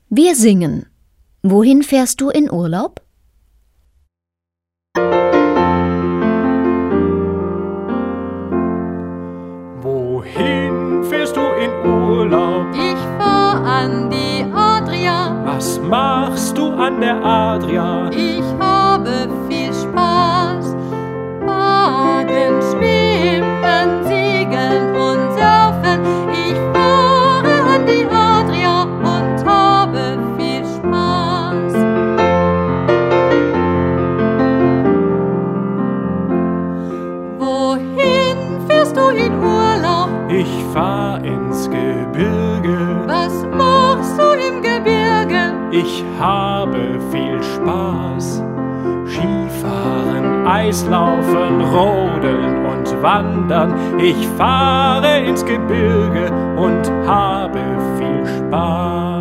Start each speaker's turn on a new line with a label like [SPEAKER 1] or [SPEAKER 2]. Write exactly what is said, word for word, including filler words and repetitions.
[SPEAKER 1] Wir singen. Wohin fährst du in Urlaub?
[SPEAKER 2] Wohin fährst du in Urlaub?
[SPEAKER 3] Ich fahr an die Adria.
[SPEAKER 2] Was machst du an der Adria?
[SPEAKER 3] Ich habe viel Spaß. Baden, schwimmen, segeln und surfen. Ich fahre an die Adria und habe viel Spaß. Wohin fährst du in Urlaub?
[SPEAKER 2] Ich fahr ins Gebirge.
[SPEAKER 3] Was machst du im Gebirge?
[SPEAKER 2] Ich habe viel Spaß. Skifahren, Eislaufen, Rodeln und Wandern. Ich fahre ins Gebirge und habe viel Spaß.